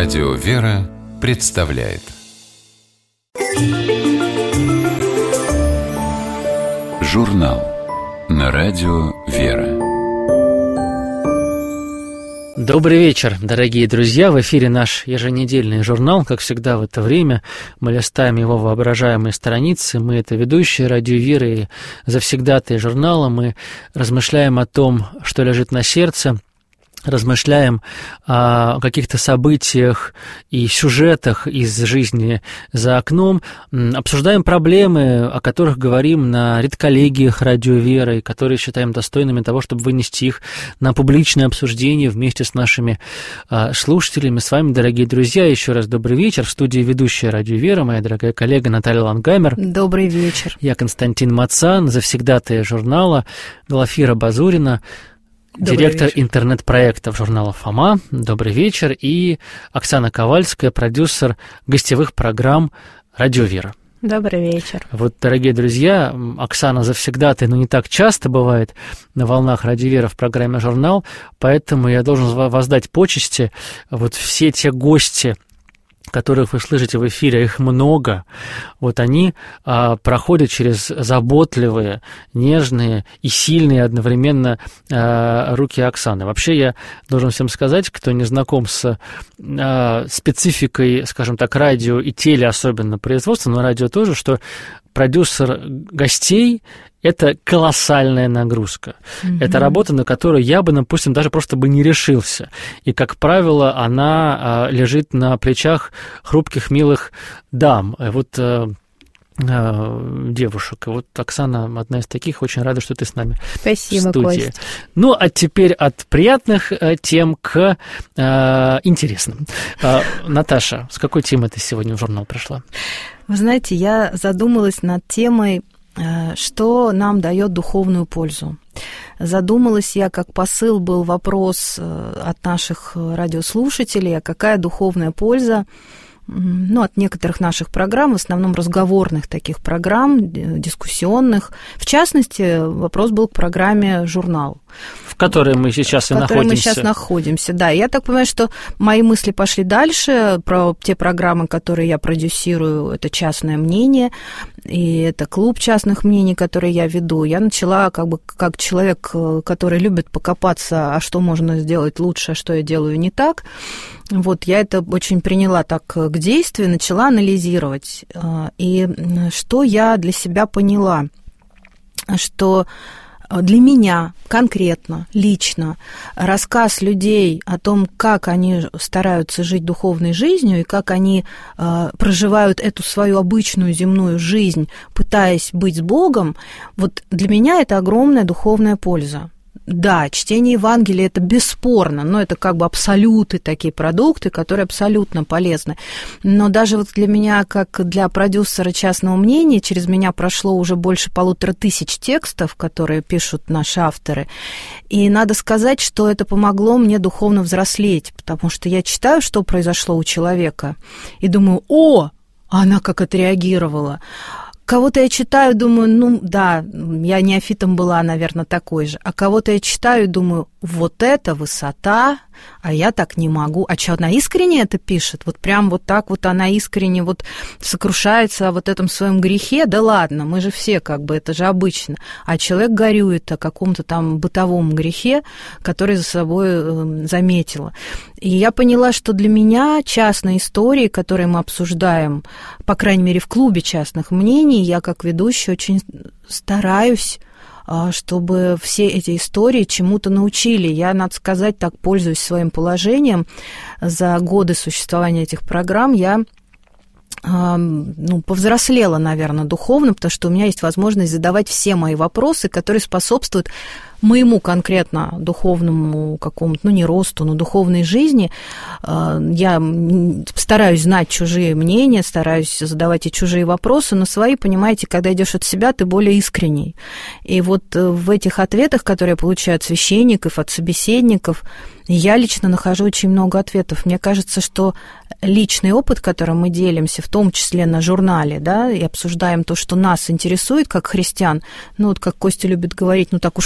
Радио «Вера» представляет журнал на Радио «Вера». Добрый вечер, дорогие друзья! В эфире наш еженедельный журнал. Как всегда в это время мы листаем его воображаемые страницы. Мы — это ведущие Радио «Вера» и завсегдатые журнала. Мы размышляем о том, что лежит на сердце, размышляем о каких-то событиях и сюжетах из жизни за окном, обсуждаем проблемы, о которых говорим на редколлегиях Радио «Вера», и которые считаем достойными того, чтобы вынести их на публичное обсуждение вместе с нашими слушателями. С вами, дорогие друзья, еще раз добрый вечер. В студии ведущая Радио «Вера, моя дорогая коллега Наталья Лангамер. Добрый вечер. Я Константин Мацан, завсегдатая журнала, Глафира Базурина, директор интернет-проектов журнала «Фома». Добрый вечер. И Оксана Ковальская, продюсер гостевых программ «Радио «Вера». Добрый вечер. Вот, дорогие друзья, Оксана завсегдатая, но не так часто бывает на волнах «Радио «Вера» в программе «Журнал», поэтому я должен воздать почести. Вот все те гости, которых вы слышите в эфире, их много, вот они проходят через заботливые, нежные и сильные одновременно руки Оксаны. Вообще я должен всем сказать, кто не знаком с спецификой, скажем так, радио и теле, особенно производства, но радио тоже, что продюсер гостей — это колоссальная нагрузка. Mm-hmm. Это работа, на которую я бы, допустим, даже просто бы не решился. И, как правило, она лежит на плечах хрупких, милых дам. Вот девушек. И вот Оксана одна из таких. Очень рада, что ты с нами. Спасибо, в студии. Кость. Ну, а теперь от приятных тем к интересным. Наташа, с какой темой ты сегодня в журнал пришла? Вы знаете, я задумалась над темой, что нам дает духовную пользу. Задумалась я, как посыл был вопрос от наших радиослушателей, а какая духовная польза, от некоторых наших программ, в основном разговорных таких программ, дискуссионных. В частности, вопрос был к программе «Журнал», в которой мы сейчас и находимся. В которой мы сейчас находимся, да. Я так понимаю, что мои мысли пошли дальше про те программы, которые я продюсирую. Это «Частное мнение», и это клуб частных мнений, который я веду. Я начала как человек, который любит покопаться, а что можно сделать лучше, а что я делаю не так. Вот я это очень приняла так к действию, начала анализировать. И что я для себя поняла, что для меня конкретно, лично, рассказ людей о том, как они стараются жить духовной жизнью и как они проживают эту свою обычную земную жизнь, пытаясь быть с Богом, вот для меня это огромная духовная польза. Да, чтение Евангелия – это бесспорно, но это абсолюты, такие продукты, которые абсолютно полезны. Но даже вот для меня, как для продюсера частного мнения, через меня прошло уже больше 1500 текстов, которые пишут наши авторы. И надо сказать, что это помогло мне духовно взрослеть, потому что я читаю, что произошло у человека, и думаю: о, она как отреагировала. Кого-то я читаю, думаю, да, я неофитом была, наверное, такой же. А кого-то я читаю и думаю: вот это высота, а я так не могу. А что, она искренне это пишет? Вот прям вот так вот она искренне вот сокрушается о вот этом своем грехе? Да ладно, мы же все это же обычно. А человек горюет о каком-то там бытовом грехе, который за собой заметила. И я поняла, что для меня частные истории, которые мы обсуждаем, по крайней мере, в клубе частных мнений, я как ведущая очень стараюсь, чтобы все эти истории чему-то научили. Я, надо сказать, так пользуюсь своим положением. За годы существования этих программ я повзрослела, наверное, духовно, потому что у меня есть возможность задавать все мои вопросы, которые способствуют моему конкретно духовному какому-то, не росту, но духовной жизни. Я стараюсь знать чужие мнения, стараюсь задавать и чужие вопросы, но свои, понимаете, когда идешь от себя, ты более искренний. И вот в этих ответах, которые я получаю от священников, от собеседников, я лично нахожу очень много ответов. Мне кажется, что личный опыт, которым мы делимся, в том числе на журнале, да, и обсуждаем то, что нас интересует как христиан, как Костя любит говорить, так уж получилось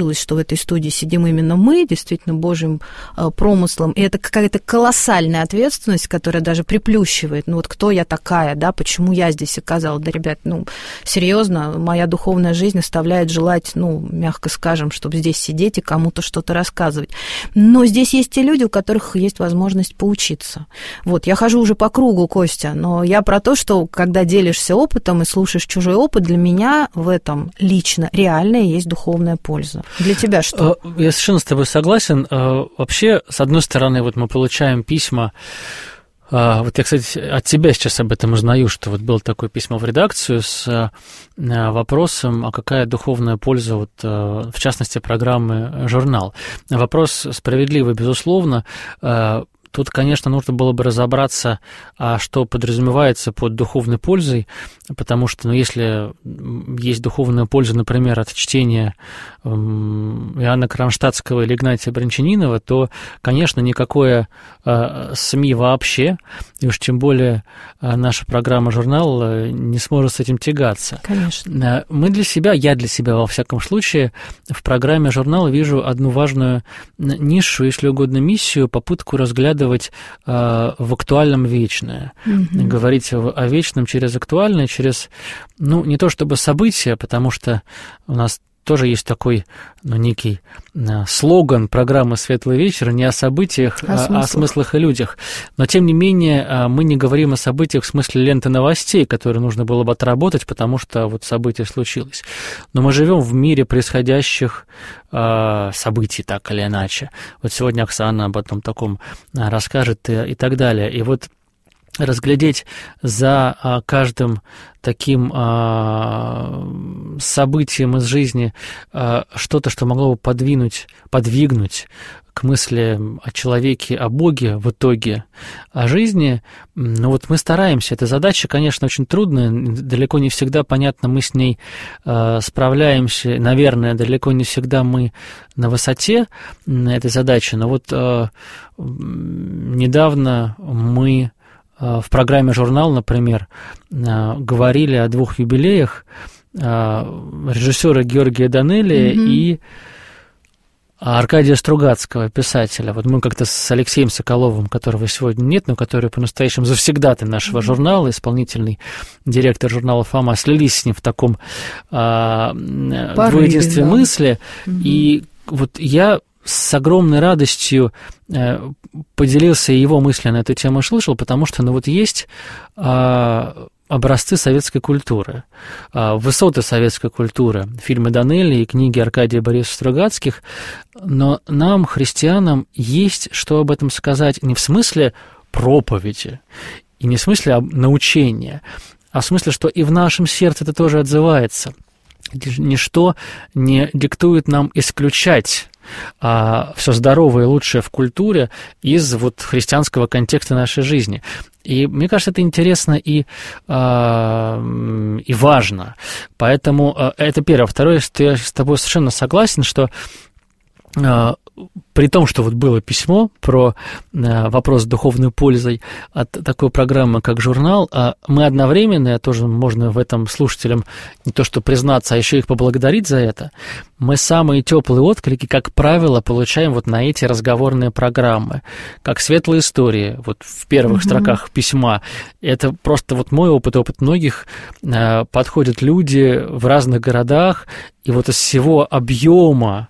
получилось, что в этой студии сидим именно мы, действительно Божьим промыслом, и это какая-то колоссальная ответственность, которая даже приплющивает, ну вот кто я такая, да, почему я здесь оказалась, да, ребят, ну, серьезно, моя духовная жизнь оставляет желать, ну, мягко скажем, чтобы здесь сидеть и кому-то что-то рассказывать. Но здесь есть те люди, у которых есть возможность поучиться. Вот, я хожу уже по кругу, Костя, но я про то, что когда делишься опытом и слушаешь чужой опыт, для меня в этом лично реальная есть духовная польза. Для тебя что? Я совершенно с тобой согласен. Вообще, с одной стороны, вот мы получаем письма. Вот я, кстати, от тебя сейчас об этом узнаю, что вот было такое письмо в редакцию с вопросом, а какая духовная польза, вот, в частности, программы «Журнал». Вопрос справедливый, безусловно. Тут, конечно, нужно было бы разобраться, что подразумевается под духовной пользой, потому что, ну, если есть духовная польза, например, от чтения Иоанна Кронштадтского или Игнатия Брянчанинова, то, конечно, никакое СМИ вообще, и уж тем более наша программа «Журнал» не сможет с этим тягаться. Конечно. Мы для себя, я для себя, во всяком случае, в программе «Журнал» вижу одну важную нишу, если угодно, миссию, попытку разглядывать в актуальном вечное. Говорить о вечном через актуальное, через, ну, не то чтобы события, потому что у нас тоже есть такой, ну, некий слоган программы «Светлый вечер», не о событиях, а о смыслах и людях. Но, тем не менее, мы не говорим о событиях в смысле ленты новостей, которые нужно было бы отработать, потому что вот событие случилось. Но мы живем в мире происходящих событий, так или иначе. Вот сегодня Оксана об этом таком расскажет и так далее. И вот разглядеть за каждым таким событием из жизни что-то, что могло бы подвигнуть к мысли о человеке, о Боге в итоге, о жизни. Ну вот мы стараемся. Эта задача, конечно, очень трудная, далеко не всегда, понятно, мы с ней справляемся. Наверное, далеко не всегда мы на высоте этой задачи. Но вот недавно мы в программе «Журнал», например, говорили о двух юбилеях режиссера Георгия Данелия и Аркадия Стругацкого, писателя. Вот мы как-то с Алексеем Соколовым, которого сегодня нет, но который по-настоящему завсегдатый нашего журнала, исполнительный директор журнала «Фома», слились с ним в таком двуединстве мысли. И вот я с огромной радостью поделился его мыслями на эту тему и слышал, потому что, ну, вот есть образцы советской культуры, высоты советской культуры, фильмы Данелия и книги Аркадия Борисовича Стругацких, но нам, христианам, есть что об этом сказать не в смысле проповеди и не в смысле научения, а в смысле, что и в нашем сердце это тоже отзывается. Ничто не диктует нам исключать все здоровое и лучшее в культуре из вот христианского контекста нашей жизни. И мне кажется, это интересно и важно. Поэтому это первое. Второе, что я с тобой совершенно согласен, что при том, что вот было письмо про вопрос с духовной пользой от такой программы, как «Журнал», мы одновременно, тоже можно в этом слушателям не то что признаться, а еще их поблагодарить за это, мы самые теплые отклики, как правило, получаем вот на эти разговорные программы, как «Светлые истории», вот в первых строках письма. Это просто вот мой опыт, опыт многих. Подходят люди в разных городах, и вот из всего объема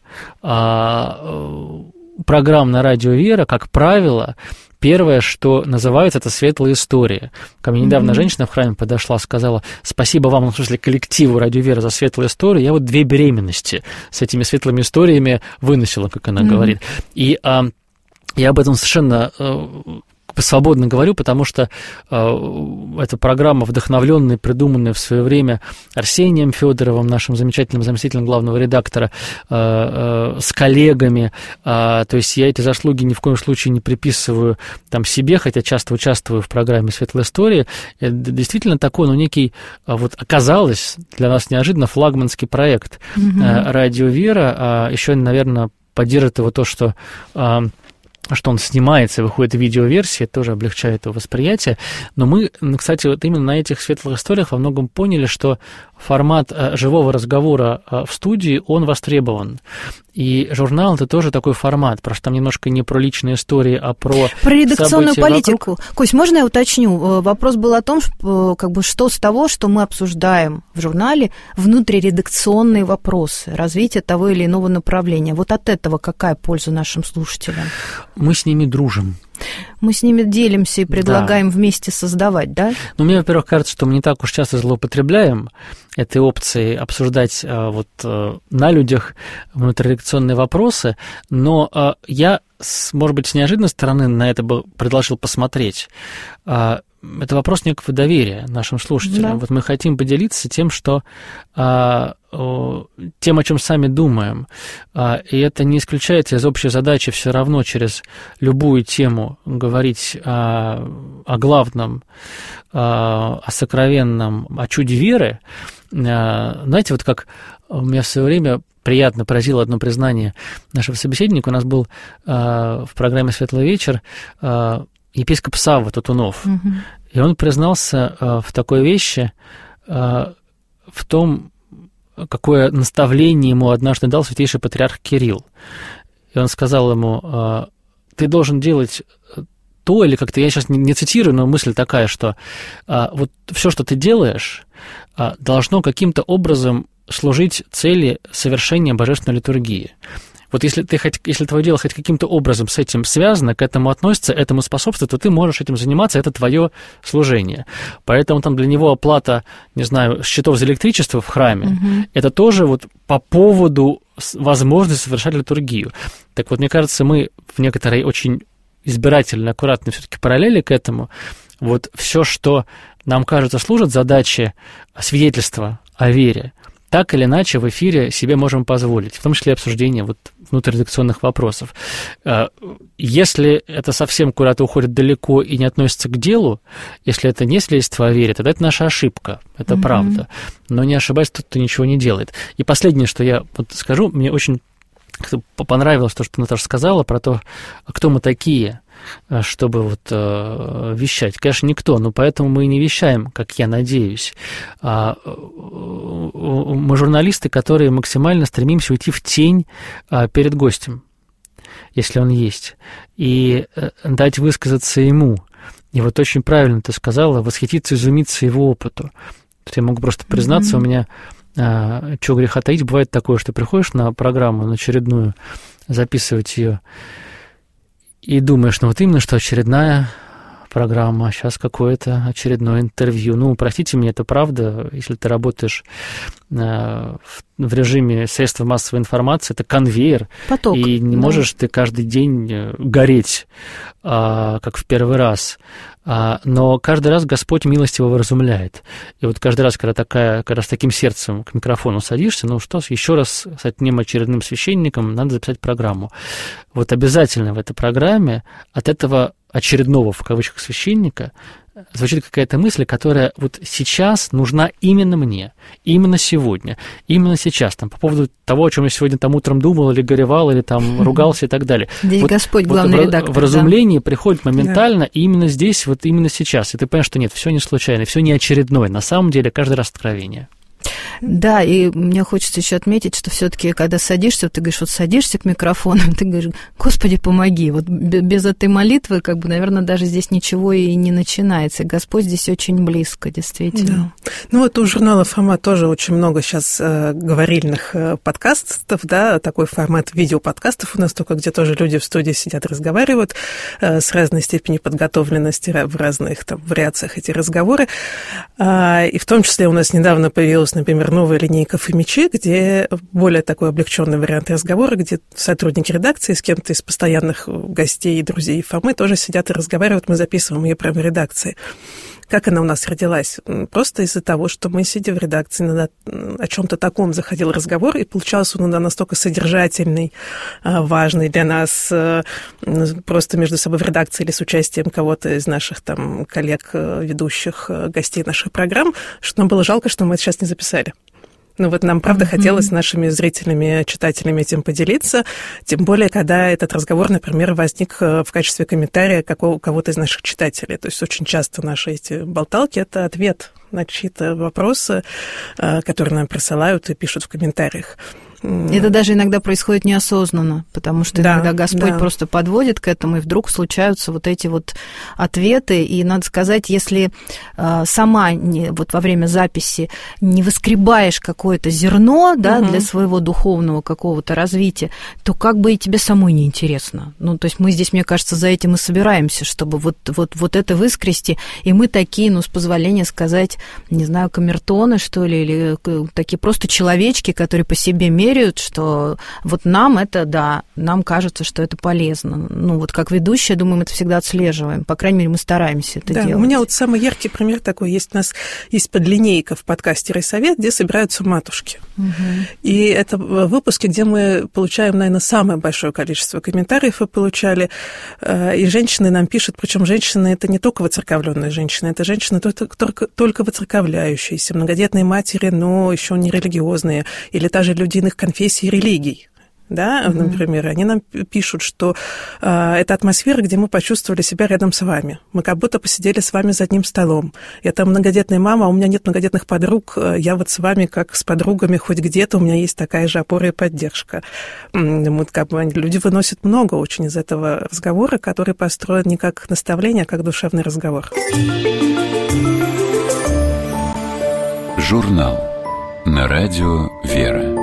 программ на радио «Вера», как правило, первое, что называется, это «Светлые истории». Ко мне недавно женщина в храме подошла, сказала: спасибо вам, в смысле коллективу радио «Вера» за светлые истории. Я вот 2 беременности с этими светлыми историями выносила, как она говорит. И я об этом совершенно свободно говорю, потому что эта программа, вдохновленная, придуманная в свое время Арсением Федоровым, нашим замечательным заместителем главного редактора, с коллегами. То есть я эти заслуги ни в коем случае не приписываю там себе, хотя часто участвую в программе «Светлые истории». Это действительно такой, ну, некий, вот оказалось для нас неожиданно флагманский проект радио «Вера». Еще, наверное, поддержит его то, что что он снимается, выходит видеоверсия, тоже облегчает его восприятие. Но мы, кстати, вот именно на этих светлых историях во многом поняли, что формат живого разговора в студии, он востребован. И журнал – это тоже такой формат, просто там немножко не про личные истории, а про редакционную политику. Вокруг. Кость, можно я уточню? Вопрос был о том, что с того, что мы обсуждаем в журнале, внутриредакционные вопросы, развитие того или иного направления. Вот от этого какая польза нашим слушателям? Мы с ними дружим. Мы с ними делимся и предлагаем вместе создавать, да? Ну, мне, во-первых, кажется, что мы не так уж часто злоупотребляем этой опцией обсуждать на людях внутриредакционные вопросы, но я, может быть, с неожиданной стороны на это бы предложил посмотреть. Это вопрос некого доверия нашим слушателям. Да. Вот мы хотим поделиться тем, тем, о чем сами думаем. И это не исключается из общей задачи все равно через любую тему говорить о главном, о сокровенном, о чуде веры. Знаете, вот как меня в свое время приятно поразило одно признание нашего собеседника. У нас был в программе «Светлый вечер» епископ Савва Татунов. Угу. И он признался в такой вещи, в том, какое наставление ему однажды дал святейший патриарх Кирилл. И он сказал ему: ты должен делать то, или как-то, я сейчас не цитирую, но мысль такая, что вот все, что ты делаешь, должно каким-то образом служить цели совершения божественной литургии. Вот если твое дело хоть каким-то образом с этим связано, к этому относится, этому способствует, то ты можешь этим заниматься, это твое служение. Поэтому там для него оплата, не знаю, счетов за электричество в храме, это тоже вот по поводу возможности совершать литургию. Так вот, мне кажется, мы в некоторой очень избирательно, аккуратной все-таки параллели к этому, вот все, что нам кажется служит задаче свидетельства о вере, так или иначе в эфире себе можем позволить, в том числе обсуждение вот внутриредакционных вопросов. Если это совсем куда-то уходит далеко и не относится к делу, если это не свидетельство о вере, тогда это наша ошибка, это правда. Но не ошибаясь, тот, кто ничего не делает. И последнее, что я вот скажу, мне очень понравилось то, что Наташа сказала про то, кто мы такие, чтобы вот вещать. Конечно, никто, но поэтому мы и не вещаем, как я надеюсь. Мы журналисты, которые максимально стремимся уйти в тень перед гостем, если он есть, и дать высказаться ему. И вот очень правильно ты сказала, восхититься, изумиться его опыту. Тут я могу просто признаться, у меня, чего греха таить, бывает такое, что приходишь на программу, на очередную, записывать ее, и думаешь, ну вот именно что очередная программа, сейчас какое-то очередное интервью. Ну, простите меня, это правда, если ты работаешь в режиме средств массовой информации, это конвейер, поток, и не можешь ты каждый день гореть, как в первый раз. Но каждый раз Господь милостиво вразумляет. И вот каждый раз, когда с таким сердцем к микрофону садишься, ну что, еще раз с одним очередным священником надо записать программу. Вот обязательно в этой программе от этого очередного, в кавычках, священника звучит какая-то мысль, которая вот сейчас нужна именно мне, именно сегодня, именно сейчас, там, по поводу того, о чем я сегодня там утром думал, или горевал, или там ругался и так далее. Здесь вот, Господь главный редактор. Вразумление приходит моментально, и именно здесь, вот именно сейчас. И ты понимаешь, что нет, все не случайно, все не очередное. На самом деле, каждый раз откровение. Да, и мне хочется еще отметить, что все-таки, когда садишься, ты говоришь, вот садишься к микрофону, ты говоришь: Господи, помоги. Вот без этой молитвы, наверное, даже здесь ничего и не начинается. Господь здесь очень близко, действительно. Да. Ну вот у журнала «Фома» тоже очень много сейчас говорильных подкастов, да, такой формат видеоподкастов у нас только, где тоже люди в студии сидят, разговаривают с разной степенью подготовленности в разных там вариациях эти разговоры. И в том числе у нас недавно появилась, например, новая линейка «Фомичи», где более такой облегченный вариант разговора, где сотрудники редакции с кем-то из постоянных гостей и друзей Фомы тоже сидят и разговаривают. Мы записываем ее прямо в редакции. Как она у нас родилась? Просто из-за того, что мы, сидя в редакции, о чем-то таком заходил разговор, и получался он настолько содержательный, важный для нас, просто между собой в редакции или с участием кого-то из наших там коллег, ведущих, гостей наших программ, что нам было жалко, что мы это сейчас не записали. Ну вот нам, правда, хотелось с нашими зрителями, читателями этим поделиться, тем более, когда этот разговор, например, возник в качестве комментария кого-то из наших читателей. То есть очень часто наши эти болталки – это ответ на чьи-то вопросы, которые нам присылают и пишут в комментариях. Это даже иногда происходит неосознанно, потому что иногда Господь просто подводит к этому, и вдруг случаются вот эти вот ответы. И надо сказать, если сама вот во время записи не выскребаешь какое-то зерно, да, для своего духовного какого-то развития, то как бы и тебе самой неинтересно. Ну, то есть мы здесь, мне кажется, за этим и собираемся, чтобы вот это выскрести, и мы такие, ну, с позволения сказать, не знаю, камертоны, что ли, или такие просто человечки, которые по себе меряют, что вот нам это, да, нам кажется, что это полезно. Ну, вот как ведущая, думаю, мы это всегда отслеживаем. По крайней мере, мы стараемся это делать. У меня вот самый яркий пример такой есть. У нас есть подлинейка в подкасте «Райсовет», где собираются матушки. И это выпуски, где мы получаем, наверное, самое большое количество комментариев и получали. И женщины нам пишут, причем женщины это не только воцерковленные женщины, это женщины только воцерковляющиеся, многодетные матери, но еще не религиозные, или даже люди иных конфессий и религий. Да, например, они нам пишут, что это атмосфера, где мы почувствовали себя рядом с вами. Мы как будто посидели с вами за одним столом. Я там многодетная мама, а у меня нет многодетных подруг. Я вот с вами как с подругами, хоть где-то у меня есть такая же опора и поддержка. Вот, как бы, люди выносят много очень из этого разговора, который построен не как наставление, а как душевный разговор. Журнал на радио «Вера».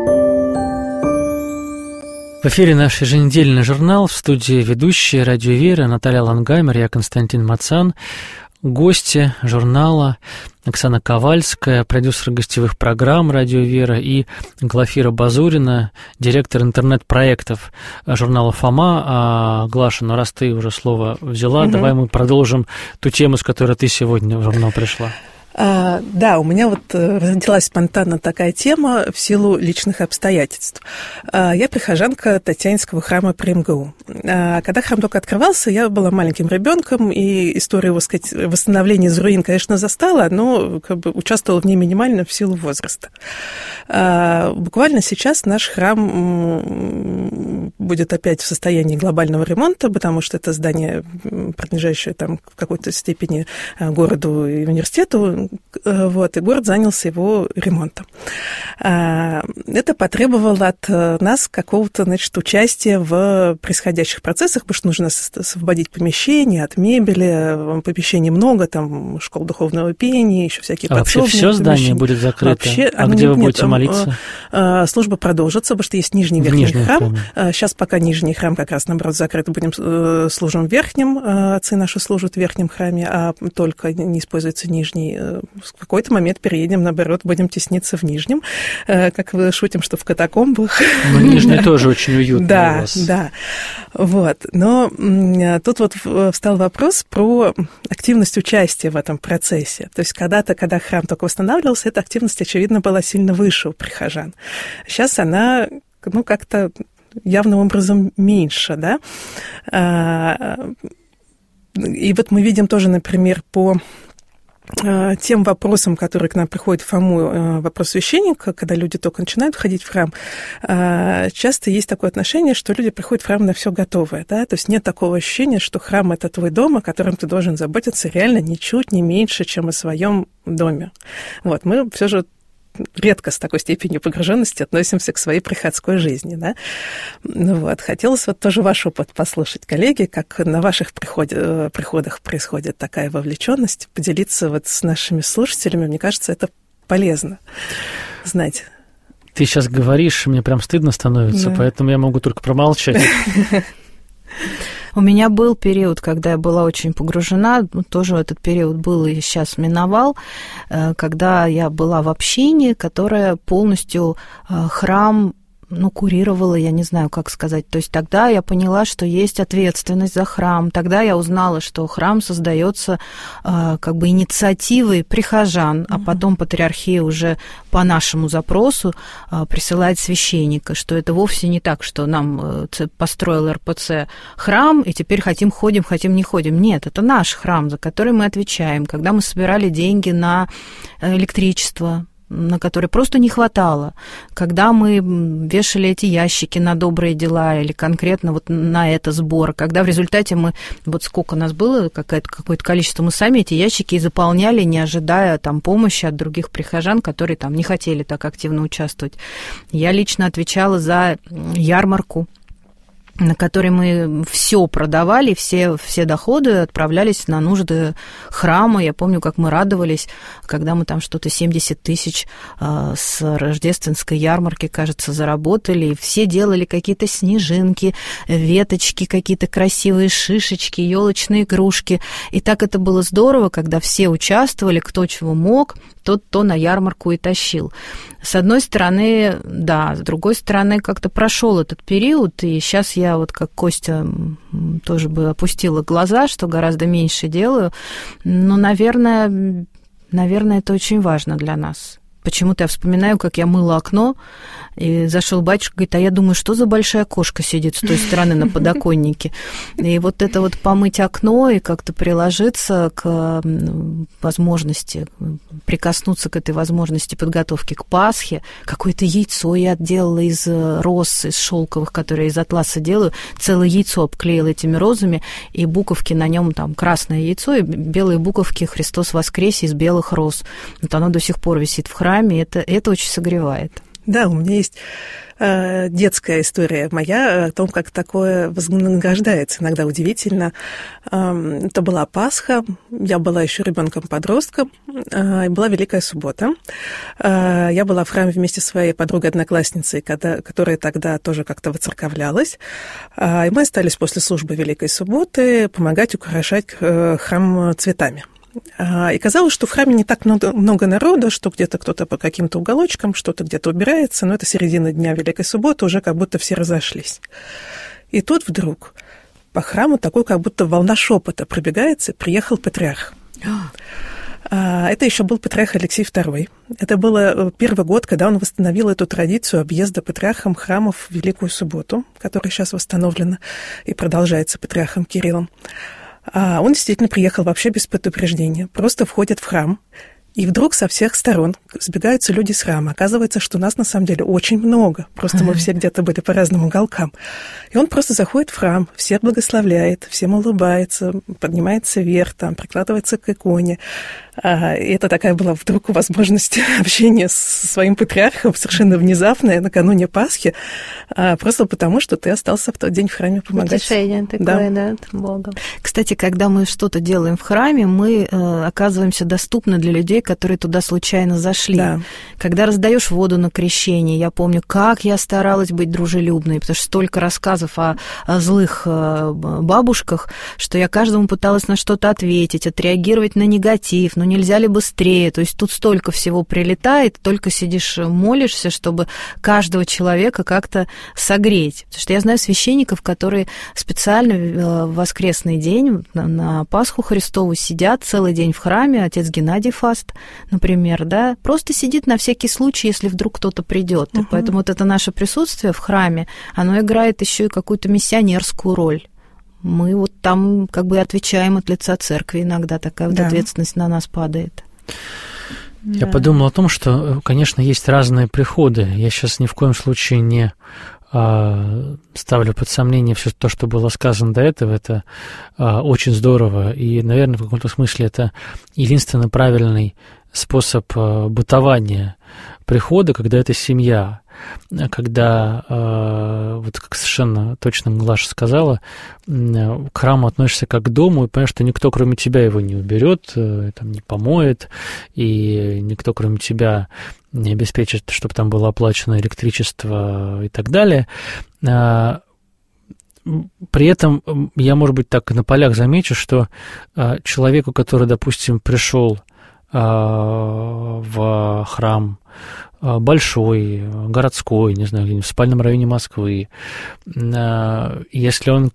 В эфире наш еженедельный журнал, в студии ведущая радио «Вера» Наталья Лангаймер, я Константин Мацан. Гости журнала Оксана Ковальская, продюсер гостевых программ «Радио Вера», и Глафира Базурина, директор интернет-проектов журнала «Фома». Глаша, ну раз ты уже слово взяла, давай мы продолжим ту тему, с которой ты сегодня в журнал пришла. Да, у меня вот родилась спонтанно такая тема в силу личных обстоятельств. Я прихожанка Татьянинского храма при МГУ. Когда храм только открывался, я была маленьким ребенком, и историю, так сказать, восстановления из руин, конечно, застала, но как бы участвовала в ней минимально в силу возраста. Буквально сейчас наш храм будет опять в состоянии глобального ремонта, потому что это здание, принадлежащее там в какой-то степени городу и университету, вот, и город занялся его ремонтом. Это потребовало от нас какого-то, значит, участия в происходящих процессах, потому что нужно освободить помещение от мебели, помещений много, там школ духовного пения, еще всякие подсобные. Вообще все здание будет закрыто? Вообще, где вы будете молиться? Служба продолжится, потому что есть нижний и верхний храм. Сейчас пока нижний храм как раз, наоборот, закрыт, будем служим в верхнем, отцы наши служат в верхнем храме, а только не используется нижний. В какой-то момент переедем, наоборот, будем тесниться в нижнем, как вы шутим, что в катакомбах. Но нижний тоже очень уютный у вас. Да, вот. Но тут вот встал вопрос про активность участия в этом процессе. То есть когда-то, когда храм только восстанавливался, эта активность, очевидно, была сильно выше у прихожан. Сейчас она, ну, как-то явным образом меньше, да. И вот мы видим тоже, например, по тем вопросам, которые к нам приходят в Фому, вопрос священника, когда люди только начинают ходить в храм, часто есть такое отношение, что люди приходят в храм на все готовое, да, то есть нет такого ощущения, что храм – это твой дом, о котором ты должен заботиться реально ничуть не меньше, чем о своем доме. Вот, мы все же редко с такой степенью погруженности относимся к своей приходской жизни, да. Ну вот, хотелось вот тоже ваш опыт послушать, коллеги, как на ваших приходах происходит такая вовлеченность, поделиться вот с нашими слушателями, мне кажется, это полезно знать. Ты сейчас говоришь, мне прям стыдно становится, поэтому я могу только промолчать. У меня был период, когда я была очень погружена, тоже этот период был и сейчас миновал, когда я была в общине, которая полностью храм, курировала, я не знаю, как сказать. То есть тогда я поняла, что есть ответственность за храм. Тогда я узнала, что храм создается как бы инициативой прихожан, а потом патриархия уже по нашему запросу присылает священника, что это вовсе не так, что нам построил РПЦ храм, и теперь хотим ходим, хотим не ходим. Нет, это наш храм, за который мы отвечаем. Когда мы собирали деньги на электричество, на которые просто не хватало. Когда мы вешали эти ящики на добрые дела или конкретно вот на это сбор, когда в результате мы, вот сколько нас было, какое-то количество, мы сами эти ящики и заполняли, не ожидая там помощи от других прихожан, которые там не хотели так активно участвовать. Я лично отвечала за ярмарку, на которой мы все продавали, все доходы отправлялись на нужды храма. Я помню, как мы радовались, когда мы там что-то 70 тысяч с рождественской ярмарки, кажется, заработали. И все делали какие-то снежинки, веточки, какие-то красивые шишечки, елочные игрушки. И так это было здорово, когда все участвовали, кто чего мог, тот то на ярмарку и тащил. С одной стороны, да, с другой стороны, как-то прошел этот период, и сейчас я вот как Костя тоже бы опустила глаза, что гораздо меньше делаю, но, наверное, это очень важно для нас. Почему-то я вспоминаю, как я мыла окно, и зашел батюшка, говорит, а я думаю, что за большая кошка сидит с той стороны на подоконнике. И вот это вот помыть окно и как-то приложиться к возможности, прикоснуться к этой возможности подготовки к Пасхе. Какое-то яйцо я отделала из роз, из шелковых, которые из атласа делаю. Целое яйцо обклеила этими розами, и буковки на нем там красное яйцо, и белые буковки «Христос воскресе» из белых роз. Вот оно до сих пор висит в храме, это очень согревает. Да, у меня есть детская история моя о том, как такое вознаграждается. Иногда удивительно. Это была Пасха, я была еще ребенком-подростком, и была Великая Суббота. Я была в храме вместе со своей подругой-одноклассницей, которая тогда тоже как-то воцерковлялась. И мы остались после службы Великой Субботы помогать украшать храм цветами. И казалось, что в храме не так много народа, что где-то кто-то по каким-то уголочкам, что-то где-то убирается, но это середина дня Великой Субботы, уже как будто все разошлись. И тут вдруг по храму такой как будто волна шепота пробегается, приехал патриарх. Это еще был патриарх Алексей II. Это был первый год, когда он восстановил эту традицию объезда патриархом храмов в Великую Субботу, которая сейчас восстановлена и продолжается патриархом Кириллом. Он действительно приехал вообще без предупреждения, просто входит в храм, и вдруг со всех сторон сбегаются люди с храма. Оказывается, что нас на самом деле очень много, просто мы все где-то были по разным уголкам. И он просто заходит в храм, всех благословляет, всем улыбается, поднимается вверх, там, прикладывается к иконе. И это такая была вдруг возможность общения со своим патриархом, совершенно внезапная, накануне Пасхи, просто потому, что ты остался в тот день в храме помогать. Утешение такое, да, от Бога. Кстати, когда мы что-то делаем в храме, мы оказываемся доступны для людей, которые туда случайно зашли. Да. Когда раздаешь воду на крещение, я помню, как я старалась быть дружелюбной, потому что столько рассказов о злых бабушках, что я каждому пыталась на что-то ответить, отреагировать на негатив, но нельзя ли быстрее? То есть тут столько всего прилетает, только сидишь, молишься, чтобы каждого человека как-то согреть. Потому что я знаю священников, которые специально в воскресный день, на Пасху Христову сидят целый день в храме, отец Геннадий Фаст, например, да, просто сидит на всякий случай, если вдруг кто-то придет. И поэтому вот это наше присутствие в храме, оно играет еще и какую-то миссионерскую роль. Мы вот там как бы отвечаем от лица церкви, иногда такая вот ответственность на нас падает. Я подумал о том, что, конечно, есть разные приходы. Я сейчас ни в коем случае не ставлю под сомнение все то, что было сказано до этого. Это очень здорово. И, наверное, в каком-то смысле это единственно правильный способ бытования прихода, когда это семья. Когда, вот как совершенно точно Глаша сказала, к храму относишься как к дому, и понимаешь, что никто, кроме тебя, его не уберет, там, не помоет, и никто, кроме тебя, не обеспечит, чтобы там было оплачено электричество и так далее. При этом я, может быть, так на полях замечу, что человеку, который, допустим, пришел в храм большой, городской, не знаю, где-нибудь в спальном районе Москвы, если он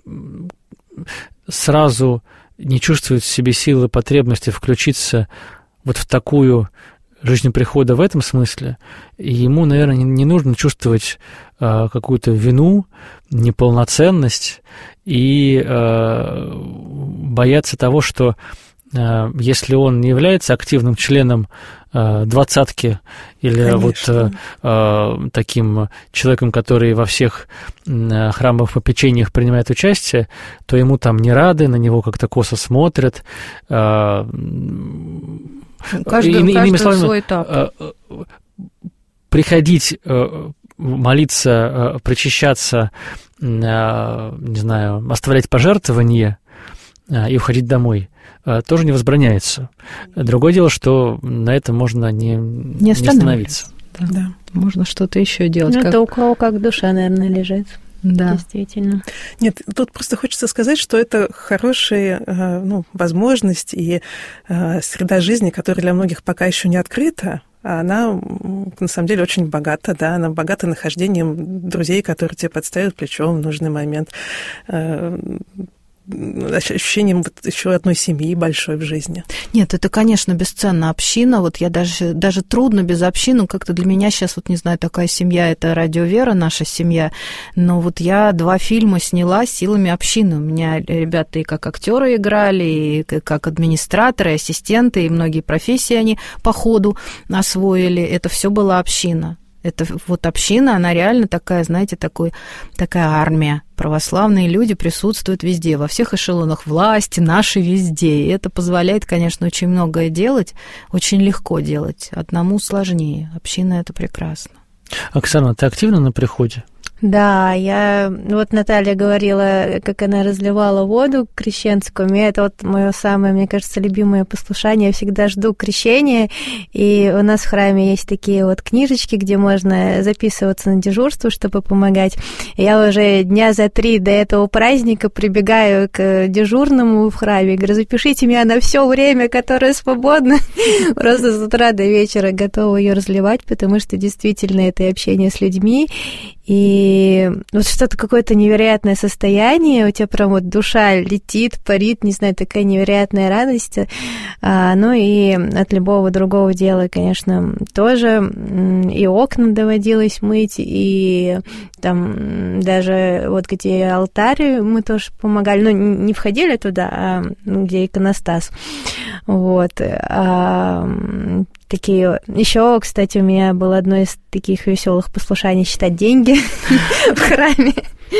сразу не чувствует в себе силы, потребности включиться вот в такую жизнь прихода в этом смысле, ему, наверное, не нужно чувствовать какую-то вину, неполноценность и бояться того, что если он не является активным членом двадцатки или таким человеком, который во всех храмовых попечениях принимает участие, то ему там не рады, на него как-то косо смотрят. Каждый свой этап. Приходить, молиться, причащаться, не знаю, оставлять пожертвования и уходить домой тоже не возбраняется. Другое дело, что на этом можно не остановиться. Да. Можно что-то еще делать. Это у кого как душа, наверное, лежит. Да. Действительно. Нет, тут просто хочется сказать, что это хорошая возможность и среда жизни, которая для многих пока еще не открыта. Она, на самом деле, очень богата, да, она богата нахождением друзей, которые тебе подставят плечо в нужный момент, ощущением еще одной семьи большой в жизни. Нет, это, конечно, бесценна община. Вот я даже трудно без общины. Как-то для меня сейчас, не знаю, такая семья, это Радио Вера, наша семья. Но вот я 2 фильма сняла силами общины. У меня ребята и как актеры играли, и как администраторы, и ассистенты, и многие профессии они по ходу освоили. Это все была община. Это вот община, она реально такая, знаете, такая армия. Православные люди присутствуют везде, во всех эшелонах власти, наши везде. И это позволяет, конечно, очень многое делать, очень легко делать. Одному сложнее. Община – это прекрасно. Оксана, ты активна на приходе? Да, вот Наталья говорила, как она разливала воду крещенскую. Это вот мое самое, мне кажется, любимое послушание. Я всегда жду крещения, и у нас в храме есть такие вот книжечки, где можно записываться на дежурство, чтобы помогать. Я уже дня за 3 до этого праздника прибегаю к дежурному в храме и говорю: запишите меня на все время, которое свободно. Просто с утра до вечера готова ее разливать, потому что действительно это и общение с людьми, и вот что-то, какое-то невероятное состояние, у тебя прям вот душа летит, парит, не знаю, такая невероятная радость. Ну и от любого другого дела, конечно, тоже. И окна доводилось мыть, и там даже вот где алтарь мы тоже помогали, ну, не входили туда, а где иконостас. Вот. Такие... Еще, кстати, у меня было одно из таких веселых послушаний — считать деньги в храме.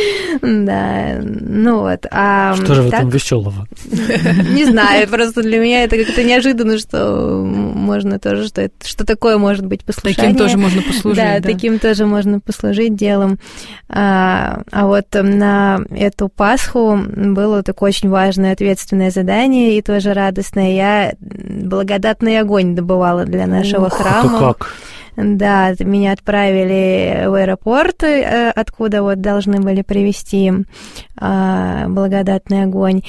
Да, ну вот. Что же в этом веселого? Не знаю, просто для меня это как-то неожиданно, что можно тоже, что такое может быть послушание. Таким тоже можно послужить. Да, таким тоже можно послужить делом. А вот на эту Пасху было такое очень важное, ответственное задание, и тоже радостное. Я благодатный огонь добывала для нашего храма. Это как? Да, меня отправили в аэропорт, откуда вот должны были привезти благодатный огонь.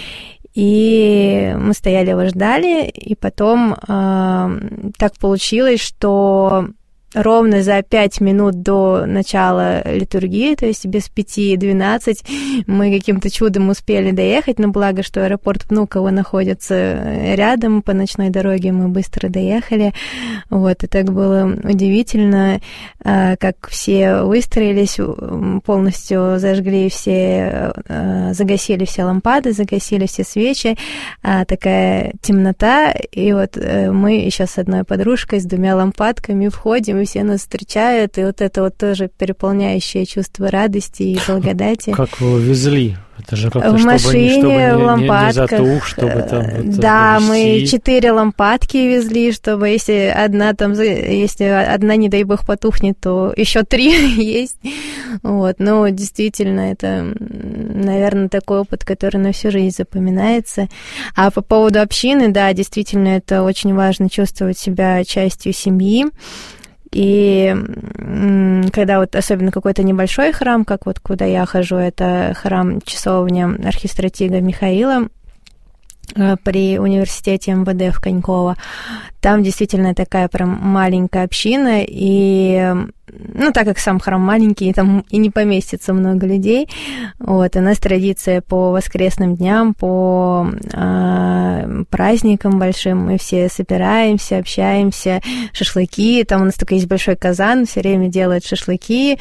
И мы стояли, его ждали, и потом так получилось, что ровно за 5 минут до начала литургии, то есть без 5:12, мы каким-то чудом успели доехать, но благо, что аэропорт Внуково находится рядом, по ночной дороге мы быстро доехали. Вот, и так было удивительно, как все выстроились, полностью зажгли все, загасили все лампады, загасили все свечи, такая темнота, и вот мы еще с одной подружкой, с 2 лампадками входим, и все нас встречают, и вот это вот тоже переполняющее чувство радости и благодати. Как вы увезли? Это же как-то, в машине, в лампадках. Не затух, чтобы там... Да, мы 4 лампадки везли, чтобы если одна, не дай бог, потухнет, то еще 3 есть. Вот, но действительно, это, наверное, такой опыт, который на всю жизнь запоминается. А по поводу общины, да, действительно, это очень важно чувствовать себя частью семьи. И когда вот особенно какой-то небольшой храм, как вот куда я хожу, это храм-часовня архистратига Михаила при университете МВД в Коньково, там действительно такая прям маленькая община, и, ну, так как сам храм маленький, там и не поместится много людей, вот, у нас традиция по воскресным дням, по праздникам большим, мы все собираемся, общаемся, шашлыки, там у нас только есть большой казан, все время делают шашлыки,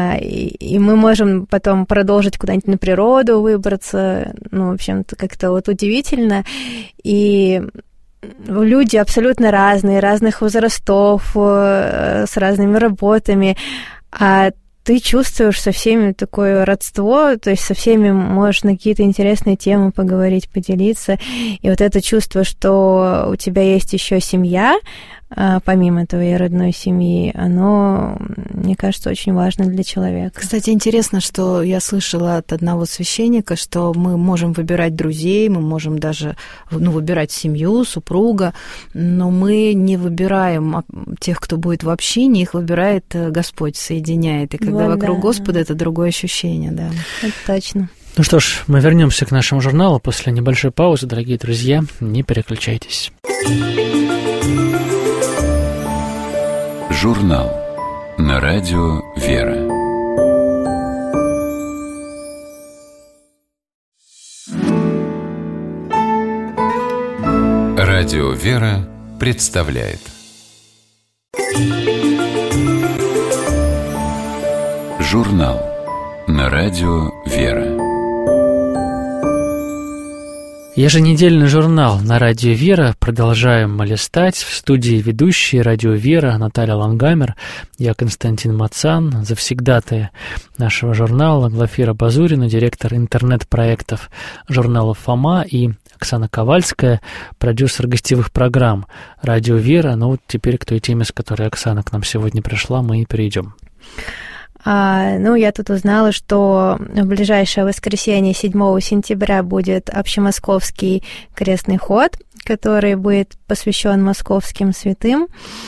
и мы можем потом продолжить куда-нибудь на природу выбраться, ну, в общем-то, как-то вот удивительно. И люди абсолютно разные, разных возрастов, с разными работами, а ты чувствуешь со всеми такое родство, то есть со всеми можешь на какие-то интересные темы поговорить, поделиться. И вот это чувство, что у тебя есть еще семья, помимо твоей родной семьи, оно, мне кажется, очень важно для человека. Кстати, интересно, что я слышала от одного священника, что мы можем выбирать друзей, мы можем даже выбирать семью, супруга, но мы не выбираем тех, кто будет в общине, их выбирает Господь, соединяет. И когда вокруг Господа, это другое ощущение, да. Это точно. Ну что ж, мы вернемся к нашему журналу после небольшой паузы, дорогие друзья, не переключайтесь. Журнал на радио «Вера». Радио «Вера» представляет журнал на радио «Вера». Еженедельный журнал на радио «Вера» продолжаем мы листать. В студии ведущие радио «Вера» Наталья Лангамер, я Константин Мацан, завсегдатая нашего журнала, Глафира Базурина, директор интернет-проектов журнала «Фома», и Оксана Ковальская, продюсер гостевых программ радио «Вера». Ну вот теперь к той теме, с которой Оксана к нам сегодня пришла, мы и перейдем. Я тут узнала, что в ближайшее воскресенье, 7 сентября, будет общемосковский крестный ход, который будет посвящен московским святым.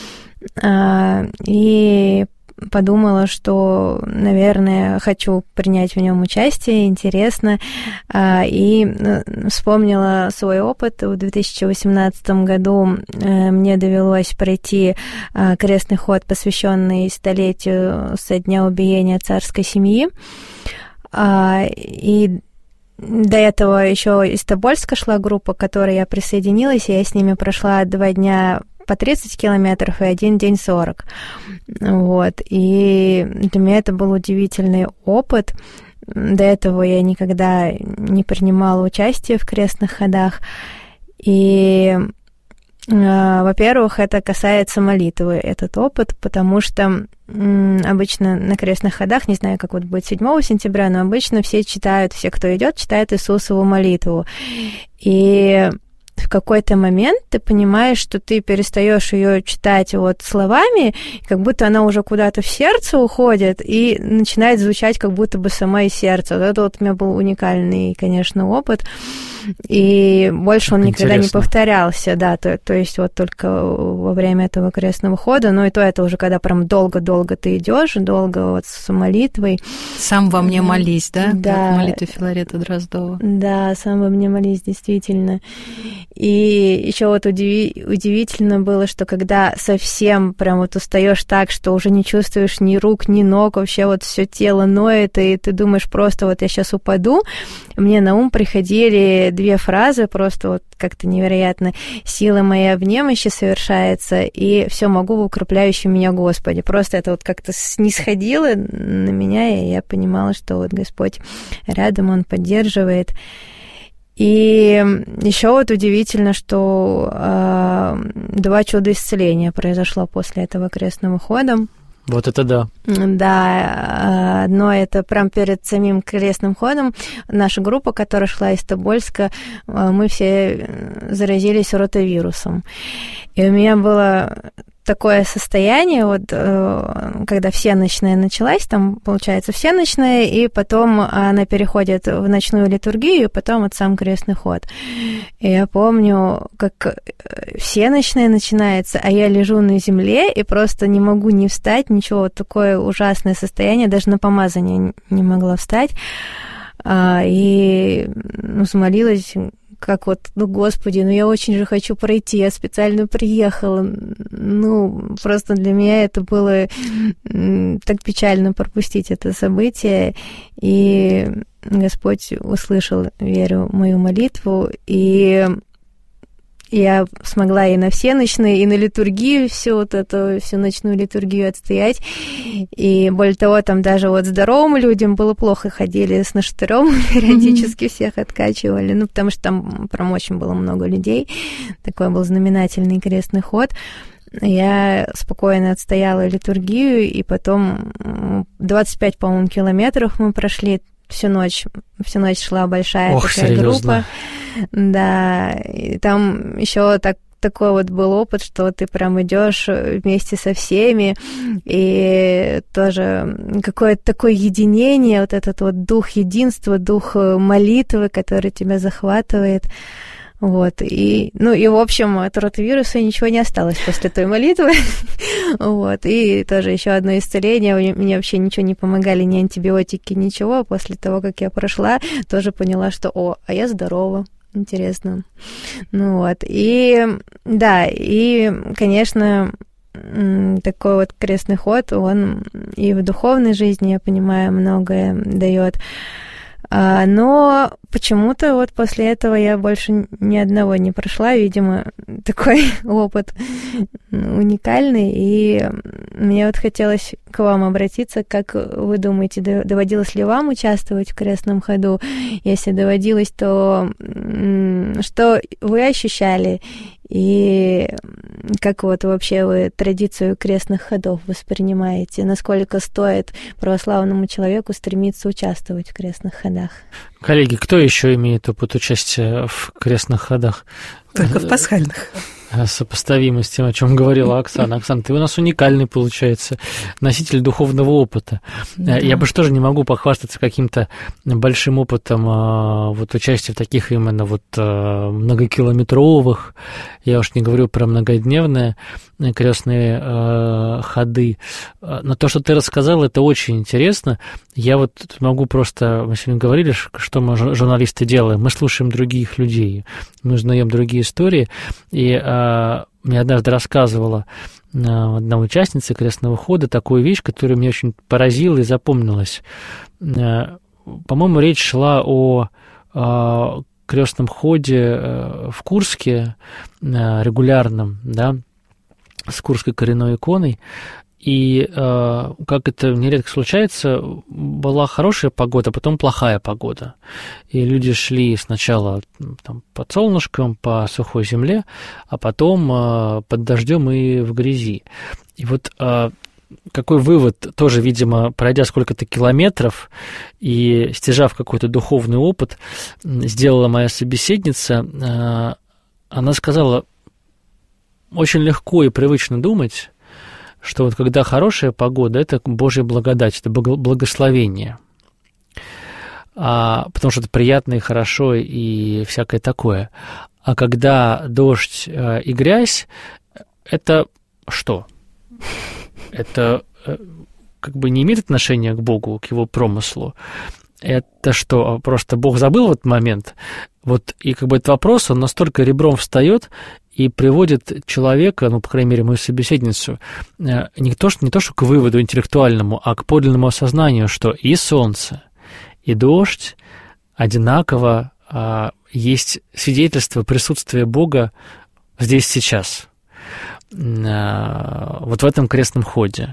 И подумала, что, наверное, хочу принять в нем участие, интересно. И вспомнила свой опыт. В 2018 году мне довелось пройти крестный ход, посвященный столетию со дня убиения царской семьи. И до этого еще из Тобольска шла группа, к которой я присоединилась, и я с ними прошла 2 дня по 30 километров и 1 день 40. Вот. И для меня это был удивительный опыт. До этого я никогда не принимала участие в крестных ходах. И, во-первых, это касается молитвы, этот опыт, потому что обычно на крестных ходах, не знаю, как вот будет 7 сентября, но обычно все, кто идет, читают Иисусову молитву. И в какой-то момент ты понимаешь, что ты перестаешь ее читать вот словами, как будто она уже куда-то в сердце уходит и начинает звучать как будто бы сама из сердца. Вот это вот у меня был уникальный, конечно, опыт. И больше он никогда не повторялся, да, то есть вот только во время этого крестного хода, но и то это уже когда прям долго-долго ты идешь, долго вот с молитвой. «Сам во мне молись», да? Да. Как в молитве Филарета Дроздова. Да, «Сам во мне молись», действительно. И еще вот удивительно было, что когда совсем прям вот устаешь так, что уже не чувствуешь ни рук, ни ног, вообще вот все тело ноет, и ты думаешь просто вот я сейчас упаду, мне на ум приходили 2 фразы, просто вот как-то невероятно. «Сила моя в немощи совершается, и все могу в укрепляющем меня Господе». Просто это вот как-то снисходило на меня, и я понимала, что вот Господь рядом, Он поддерживает. И еще вот удивительно, что 2 чуда исцеления произошло после этого крестного хода. Вот это да. Да, одно это прям перед самим крестным ходом. Наша группа, которая шла из Тобольска, мы все заразились ротавирусом. И у меня было такое состояние, вот, когда всеночная началась, там, получается, всеночная, и потом она переходит в ночную литургию, и потом вот сам крестный ход. И я помню, как всеночная начинается, а я лежу на земле и просто не могу ни встать, ничего, вот такое ужасное состояние, даже на помазание не могла встать. И взмолилась, как вот, Господи, я очень же хочу пройти, я специально приехала. Просто для меня это было так печально пропустить это событие. И Господь услышал, верю, мою молитву. И я смогла и на всеночные, и на литургию всю ночную литургию отстоять. И более того, там даже вот здоровым людям было плохо, ходили с наштырем, периодически всех откачивали, ну, потому что там прям очень было много людей. Такой был знаменательный крестный ход. Я спокойно отстояла литургию, и потом 25, по-моему, километров мы прошли. Всю ночь шла большая такая серьезно? группа. Да, и там еще такой вот был опыт, что ты прям идешь вместе со всеми, и тоже какое-то такое единение, вот этот вот дух единства, дух молитвы, который тебя захватывает. Вот, и в общем, от ротавируса ничего не осталось после той молитвы. Вот, и тоже еще одно исцеление. Мне вообще ничего не помогали, ни антибиотики, ничего. После того, как я прошла, тоже поняла, что, а я здорова. Интересно. Ну вот, и да, и, конечно, такой вот крестный ход, он и в духовной жизни, я понимаю, многое дает. Но почему-то вот после этого я больше ни одного не прошла, видимо, такой опыт уникальный, и мне вот хотелось к вам обратиться, как вы думаете, доводилось ли вам участвовать в крестном ходу? Если доводилось, то что вы ощущали, и как вот вообще вы традицию крестных ходов воспринимаете? Насколько стоит православному человеку стремиться участвовать в крестных ходах? Коллеги, кто еще имеет опыт участия в крестных ходах? Только в пасхальных. Сопоставимо с тем, о чем говорила Оксана. Оксана, ты у нас уникальный, получается, носитель духовного опыта. Да. Я бы тоже не могу похвастаться каким-то большим опытом вот участия в таких именно вот многокилометровых, я уж не говорю про многодневные крестные ходы. Но то, что ты рассказал, это очень интересно. Я вот могу просто, мы сегодня говорили, что мы, журналисты, делаем. Мы слушаем других людей, мы узнаем другие истории, и мне однажды рассказывала одна участница крестного хода такую вещь, которая меня очень поразила и запомнилась. По-моему, речь шла о крестном ходе в Курске, регулярном, да, с Курской коренной иконой. И, как это нередко случается, была хорошая погода, а потом плохая погода. И люди шли сначала там, под солнышком, по сухой земле, а потом под дождем и в грязи. И вот какой вывод, тоже, видимо, пройдя сколько-то километров и стяжав какой-то духовный опыт, сделала моя собеседница. Она сказала, очень легко и привычно думать, что вот когда хорошая погода, это Божья благодать, это благословение. Потому что это приятно и хорошо и всякое такое. А когда дождь и грязь, это что? Это как бы не имеет отношения к Богу, к его промыслу. Это что, просто Бог забыл в этот момент? Вот, и как бы этот вопрос, он настолько ребром встает и приводит человека, ну, по крайней мере, мою собеседницу, не то что к выводу интеллектуальному, а к подлинному осознанию, что и солнце, и дождь одинаково есть свидетельство присутствия Бога здесь сейчас, вот в этом крестном ходе.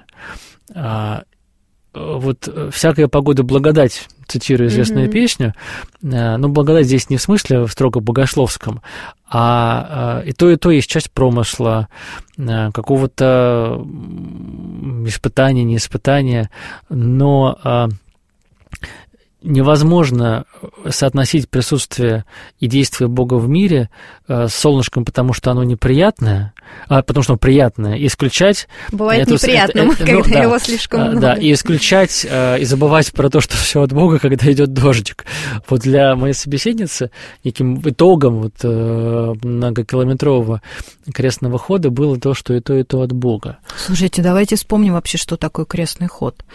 Вот «всякая погода благодать», цитирую известную песню, но благодать здесь не в смысле строго богословском, а и то есть часть промысла, какого-то испытания, не испытания, но невозможно соотносить присутствие и действие Бога в мире с солнышком, потому что оно неприятное, потому что оно приятное, и исключать... Бывает неприятным, когда его слишком много. Да, и исключать, и забывать про то, что все от Бога, когда идет дождик. Вот для моей собеседницы неким итогом вот многокилометрового крестного хода было то, что и то от Бога. Слушайте, давайте вспомним вообще, что такое крестный ход.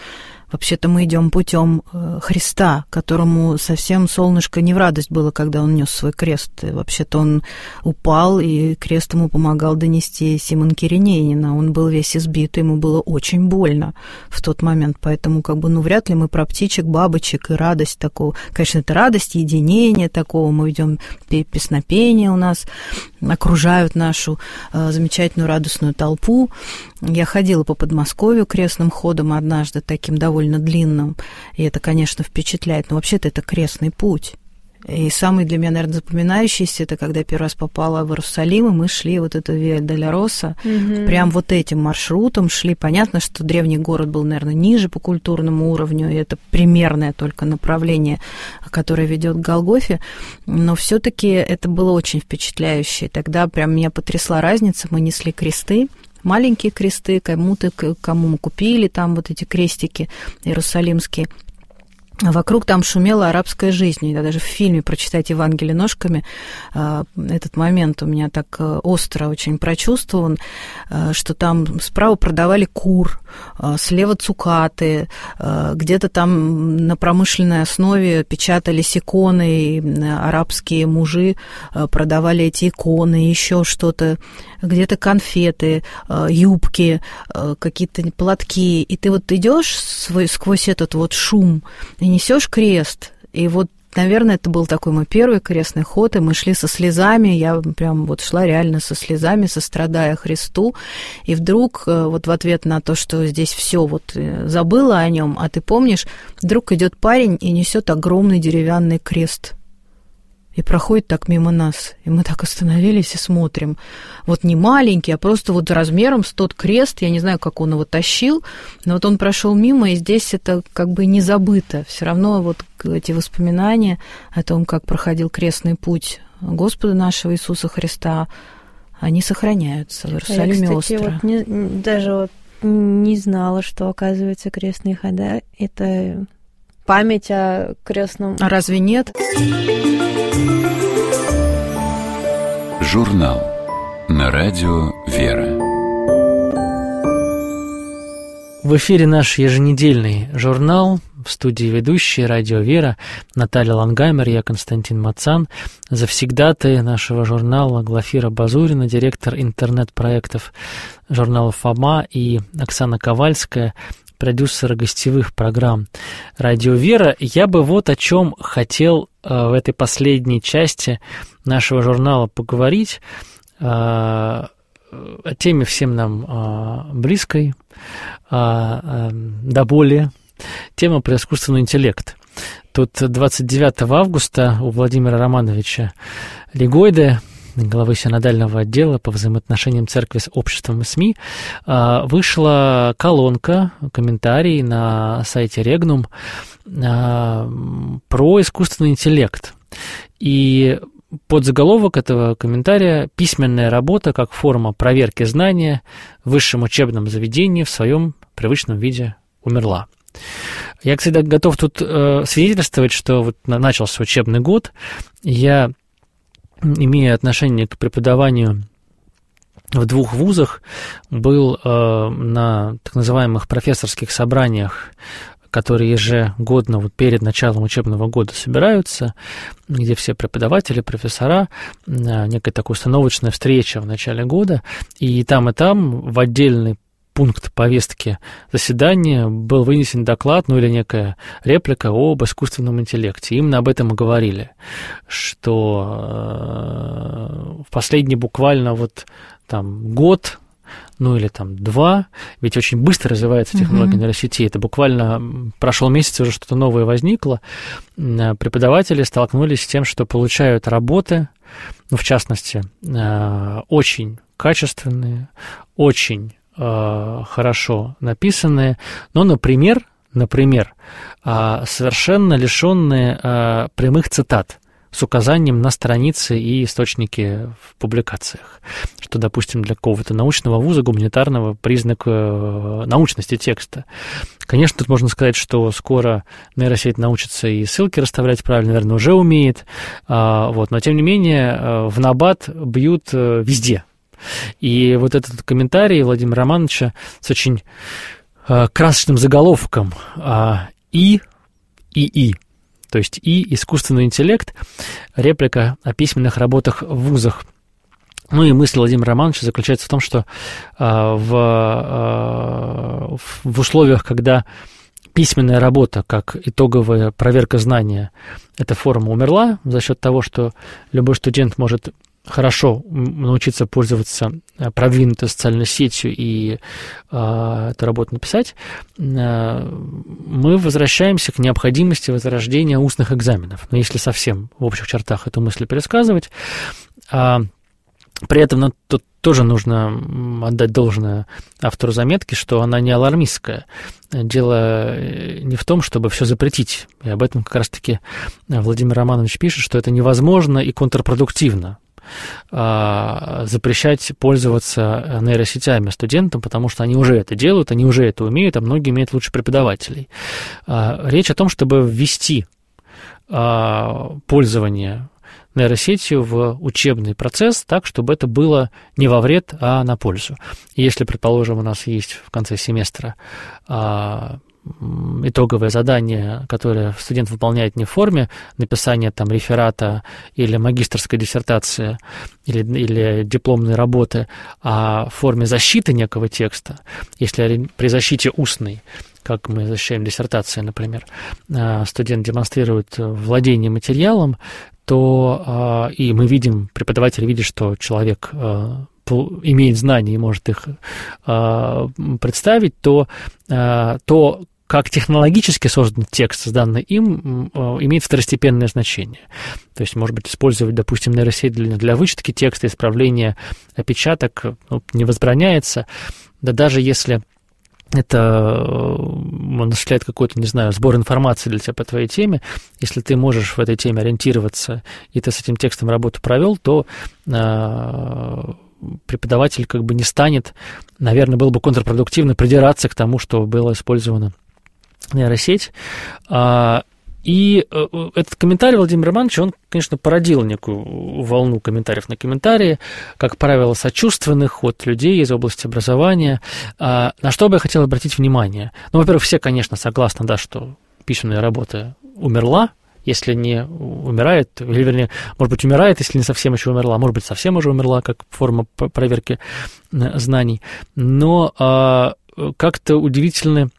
вообще-то мы идем путем Христа, которому совсем солнышко не в радость было, когда он нес свой крест. И вообще-то он упал, и крест ему помогал донести Симон Киринейнина. Он был весь избит, ему было очень больно в тот момент. Поэтому вряд ли мы про птичек, бабочек и радость такого. Конечно, это радость, единение такого. Мы ведем песнопение у нас, окружают нашу замечательную радостную толпу. Я ходила по Подмосковью крестным ходом однажды, таким довольно длинным, и это, конечно, впечатляет, но вообще-то это крестный путь. И самый для меня, наверное, запоминающийся, это когда я первый раз попала в Иерусалим, и мы шли вот эту Виа-Долороса, прям вот этим маршрутом шли. Понятно, что древний город был, наверное, ниже по культурному уровню, и это примерное только направление, которое ведет к Голгофе, но все-таки это было очень впечатляюще. Тогда прям меня потрясла разница, мы несли кресты, маленькие кресты, кому мы купили там вот эти крестики иерусалимские. Вокруг там шумела арабская жизнь. Я даже в фильме «Прочитать Евангелие ножками» этот момент у меня так остро очень прочувствован, что там справа продавали кур, слева цукаты, где-то там на промышленной основе печатались иконы, и арабские мужи продавали эти иконы, еще что-то, где-то конфеты, юбки, какие-то платки. И ты вот идешь сквозь этот вот шум, и несешь крест. И вот, наверное, это был такой мой первый крестный ход, и мы шли со слезами, я прям вот шла реально со слезами, сострадая Христу, и вдруг вот в ответ на то, что здесь все вот забыла о нем, а ты помнишь, вдруг идет парень и несет огромный деревянный крест. И проходит так мимо нас. И мы так остановились и смотрим. Вот не маленький, а просто вот размером с тот крест. Я не знаю, как он его тащил, но вот он прошел мимо, и здесь это не забыто. Все равно вот эти воспоминания о том, как проходил крестный путь Господа нашего Иисуса Христа, они сохраняются в Иерусалиме остро. Я, кстати, даже не знала, что, оказывается, крестные хода — это память о крестном. А разве нет? Журнал на радио «Вера». В эфире наш еженедельный журнал. В студии ведущие «Радио Вера» Наталья Лангаймер, я Константин Мацан. Завсегдатые нашего журнала Глафира Базурина, директор интернет-проектов журнала «Фома», и Оксана Ковальская, продюсера гостевых программ «Радио Вера». Я бы вот о чем хотел в этой последней части нашего журнала поговорить, о теме всем нам близкой, до боли, тема про искусственный интеллект. Тут 29 августа у Владимира Романовича Легойды, главы синодального отдела по взаимоотношениям церкви с обществом и СМИ, вышла колонка, комментарий на сайте Регнум про искусственный интеллект. И подзаголовок этого комментария: «Письменная работа как форма проверки знания в высшем учебном заведении в своем привычном виде умерла». Я, кстати, готов тут свидетельствовать, что вот начался учебный год, я, имея отношение к преподаванию в 2 вузах, был на так называемых профессорских собраниях, которые ежегодно вот перед началом учебного года собираются, где все преподаватели, профессора, некая такая установочная встреча в начале года, и там в отдельный пункт повестки заседания был вынесен доклад, или некая реплика об искусственном интеллекте. Именно об этом и говорили, что в последний буквально год, или 2, ведь очень быстро развивается технология нейросетей, это буквально прошел месяц, уже что-то новое возникло, преподаватели столкнулись с тем, что получают работы, в частности, очень качественные, очень хорошо написанные, но, например, совершенно лишенные прямых цитат с указанием на страницы и источники в публикациях, что, допустим, для какого-то научного вуза, гуманитарного, признак научности текста. Конечно, тут можно сказать, что скоро нейросеть научится и ссылки расставлять правильно, наверное, уже умеет, но, тем не менее, в набат бьют везде. И вот этот комментарий Владимира Романовича с очень красочным заголовком ИИ, то есть искусственный интеллект, реплика о письменных работах в вузах. Ну и мысль Владимира Романовича заключается в том, что в условиях, когда письменная работа, как итоговая проверка знания, эта форма умерла за счет того, что любой студент может хорошо научиться пользоваться продвинутой социальной сетью и эту работу написать, мы возвращаемся к необходимости возрождения устных экзаменов. Но если совсем в общих чертах эту мысль пересказывать, при этом тут тоже нужно отдать должное автору заметки, что она не алармистская. Дело не в том, чтобы все запретить. И об этом как раз-таки Владимир Романович пишет, что это невозможно и контрпродуктивно запрещать пользоваться нейросетями студентам, потому что они уже это делают, они уже это умеют, а многие имеют лучше преподавателей. Речь о том, чтобы ввести пользование нейросетью в учебный процесс так, чтобы это было не во вред, а на пользу. И если, предположим, у нас есть в конце семестра итоговое задание, которое студент выполняет не в форме написания там реферата или магистерской диссертации или дипломной работы, а в форме защиты некого текста, если при защите устной, как мы защищаем диссертации, например, студент демонстрирует владение материалом, то и мы видим, преподаватель видит, что человек имеет знания и может их представить, то как технологически создан текст, созданный им, имеет второстепенное значение. То есть, может быть, использовать, допустим, нейросеть для вычетки текста, исправления опечаток не возбраняется. Да даже если это он осуществляет какой-то, не знаю, сбор информации для тебя по твоей теме, если ты можешь в этой теме ориентироваться, и ты с этим текстом работу провел, то преподаватель как бы не станет, наверное, было бы контрпродуктивно придираться к тому, что было использовано нейросеть. И этот комментарий Владимира Романовича, он, конечно, породил некую волну комментариев на комментарии, как правило, сочувственных от людей из области образования. На что бы я хотел обратить внимание? Ну, во-первых, все, конечно, согласны, да, что письменная работа умерла, если не умирает, или, вернее, может быть, умирает, если не совсем еще умерла, может быть, совсем уже умерла, как форма проверки знаний. Но как-то удивительно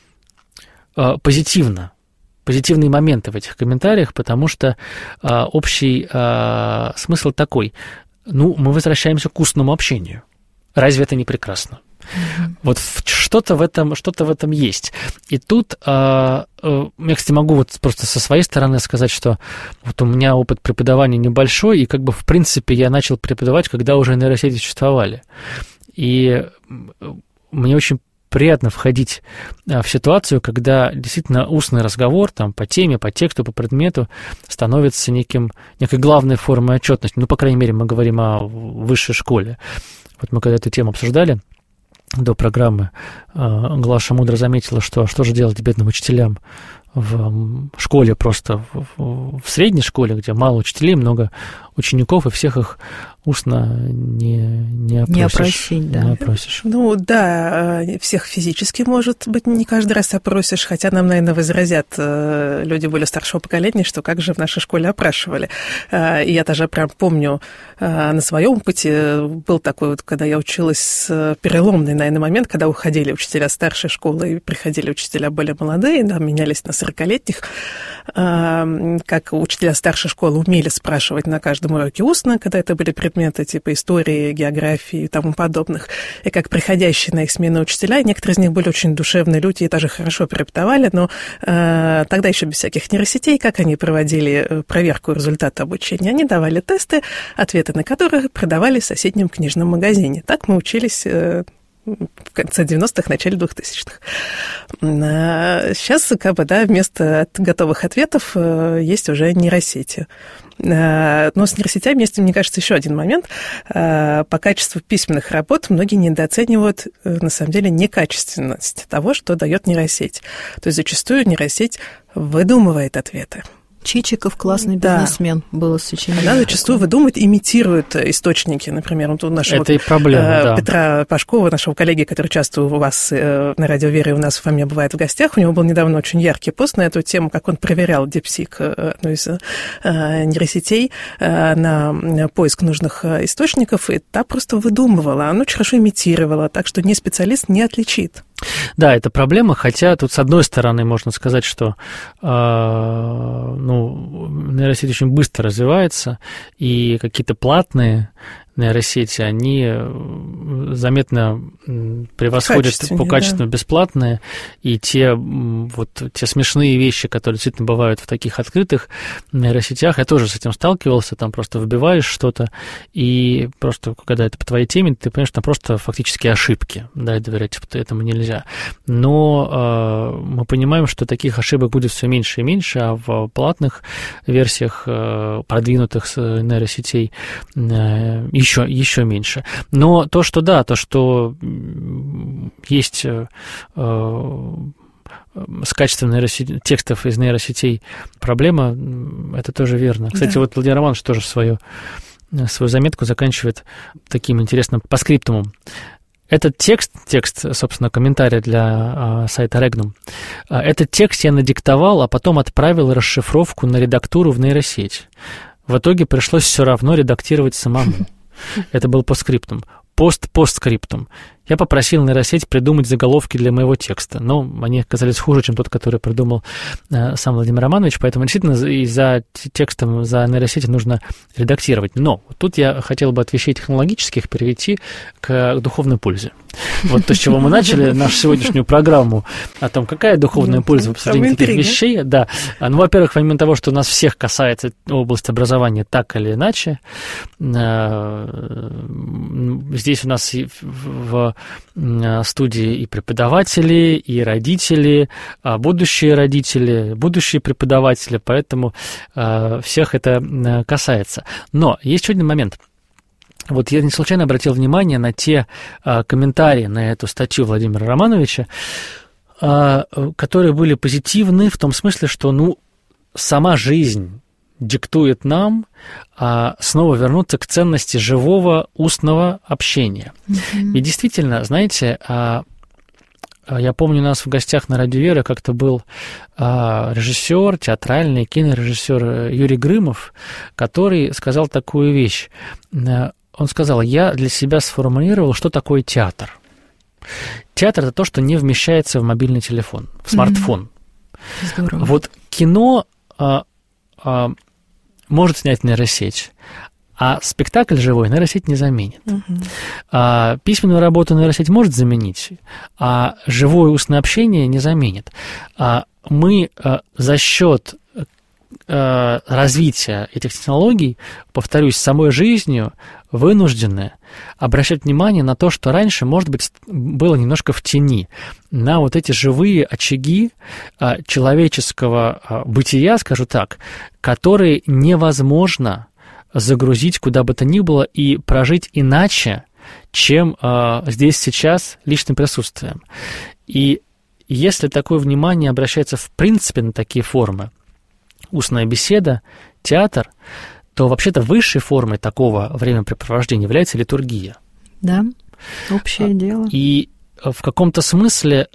позитивные моменты в этих комментариях, потому что общий смысл такой. Ну, мы возвращаемся к устному общению. Разве это не прекрасно? Вот что-то в этом есть. И тут я, кстати, могу вот просто со своей стороны сказать, что вот у меня опыт преподавания небольшой, и как бы в принципе я начал преподавать, когда уже нейросети существовали. И мне очень приятно входить в ситуацию, когда действительно устный разговор там, по теме, по тексту, по предмету становится некой главной формой отчетности. Ну, по крайней мере, мы говорим о высшей школе. Вот мы когда эту тему обсуждали до программы, Глаша мудро заметила, что же делать бедным учителям в школе, просто в средней школе, где мало учителей, много учеников, и всех их устно не опросишь. Ну да, всех физически, может быть, не каждый раз опросишь, хотя нам, наверное, возразят люди более старшего поколения, что как же в нашей школе опрашивали. И я даже прям помню на своем опыте, был такой вот, когда я училась, переломный, наверное, момент, когда уходили учителя старшей школы и приходили учителя более молодые, да, менялись на 40-летних, как учителя старшей школы умели спрашивать на каждом уроке устно, когда это были предметы типа истории, географии и тому подобных, и как приходящие на их смену учителя, некоторые из них были очень душевные люди и даже хорошо преподавали, но тогда еще без всяких нейросетей, как они проводили проверку результата обучения? Они давали тесты, ответы на которые продавали в соседнем книжном магазине. Так мы учились в конце 90-х, начале 2000-х. Сейчас, как бы, да, вместо готовых ответов есть уже нейросети. Но с нейросетями есть, мне кажется, еще один момент. По качеству письменных работ многие недооценивают, на самом деле, некачественность того, что дает нейросеть. То есть зачастую нейросеть выдумывает ответы. Чичиков классный бизнесмен, было сочинение. Она зачастую выдумывает, имитирует источники. Например, вот у нашего это и проблема, Петра Пашкова, нашего коллеги, который часто у вас на Радио Веры, у нас в Фоме бывает в гостях, у него был недавно очень яркий пост на эту тему, как он проверял DeepSeek, одну из нейросетей, на поиск нужных источников, и та просто выдумывала, она очень хорошо имитировала, так что специалист не отличит. Да, это проблема, хотя тут, с одной стороны, можно сказать, что нейросеть очень быстро развивается, и какие-то платные нейросети, они заметно превосходят по качеству бесплатные, и те смешные вещи, которые действительно бывают в таких открытых нейросетях, я тоже с этим сталкивался, там просто вбиваешь что-то, и просто, когда это по твоей теме, ты понимаешь, там просто фактически ошибки, да, и доверять этому нельзя. Но мы понимаем, что таких ошибок будет все меньше и меньше, а в платных версиях продвинутых нейросетей еще меньше. Но то, что есть с качеством текстов из нейросетей проблема, это тоже верно. Кстати, да. вот Владимир Романович тоже свою заметку заканчивает таким интересным паскриптумом. Этот текст, собственно, комментарий для сайта Regnum, этот текст я надиктовал, а потом отправил расшифровку на редактуру в нейросеть. В итоге пришлось все равно редактировать самому. Это был постскриптум. Постскриптум. Я попросил нейросеть придумать заголовки для моего текста, но они оказались хуже, чем тот, который придумал сам Владимир Романович, поэтому действительно и за текстом, за нейросетью нужно редактировать. Но тут я хотел бы от вещей технологических перейти к духовной пользе. Вот то, с чего мы начали нашу сегодняшнюю программу, о том, какая духовная польза в обсуждении таких вещей. Да. Ну, во-первых, помимо того, что нас всех касается область образования так или иначе, здесь у нас в студии и преподаватели, и родители, будущие родители, будущие преподаватели, поэтому всех это касается. Но есть еще один момент. Вот я не случайно обратил внимание на те комментарии на эту статью Владимира Романовича, которые были позитивны в том смысле, что, сама жизнь диктует нам снова вернуться к ценности живого устного общения. И действительно, знаете, я помню, у нас в гостях на Радио Вера как-то был режиссер, театральный кинорежиссер Юрий Грымов, который сказал такую вещь. Он сказал: я для себя сформулировал, что такое театр. Театр – это то, что не вмещается в мобильный телефон, в смартфон. Здорово. Вот кино может снять нейросеть, а спектакль живой нейросеть не заменит. Письменную работу нейросеть может заменить, а живое устное общение не заменит. Мы за счет развития этих технологий, повторюсь, самой жизнью вынуждены обращать внимание на то, что раньше, может быть, было немножко в тени, на вот эти живые очаги человеческого бытия, скажу так, которые невозможно загрузить куда бы то ни было и прожить иначе, чем здесь сейчас личным присутствием. И если такое внимание обращается в принципе на такие формы, устная беседа, театр, то вообще-то высшей формой такого времяпрепровождения является литургия. Да, общее дело. И в каком-то смысле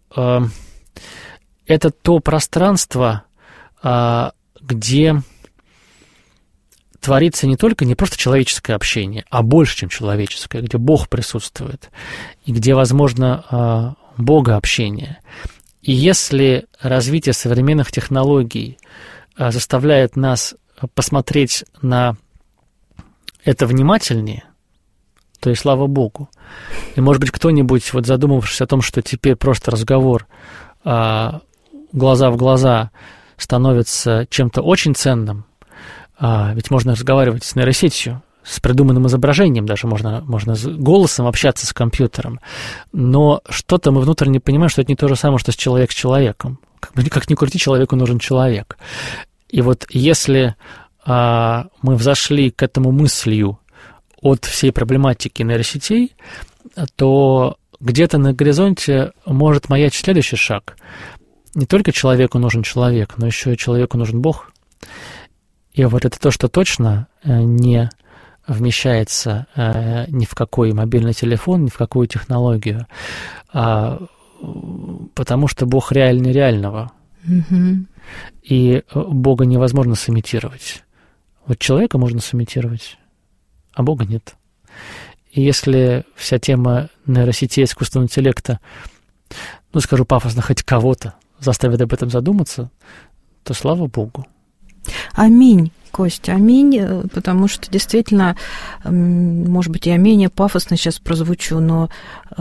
это то пространство, где творится не просто человеческое общение, а больше, чем человеческое, где Бог присутствует, и где возможно богообщение. И если развитие современных технологий заставляет нас посмотреть на это внимательнее, то и слава Богу. И, может быть, кто-нибудь, задумавшись о том, что теперь просто разговор глаза в глаза становится чем-то очень ценным, ведь можно разговаривать с нейросетью, с придуманным изображением даже, можно с голосом общаться с компьютером, но что-то мы внутренне понимаем, что это не то же самое, что человек с человеком. Как ни крути, человеку нужен человек. И вот если мы взошли к этому мыслью от всей проблематики нейросетей, то где-то на горизонте может маячить следующий шаг. Не только человеку нужен человек, но еще и человеку нужен Бог. И вот это то, что точно не вмещается ни в какой мобильный телефон, ни в какую технологию, потому что Бог реальнее реального. И Бога невозможно сымитировать. Вот человека можно сымитировать, а Бога нет. И если вся тема нейросетей, искусственного интеллекта, скажу пафосно, хоть кого-то заставит об этом задуматься, то слава Богу. Аминь, Костя, аминь, потому что действительно, может быть, я менее пафосно сейчас прозвучу, но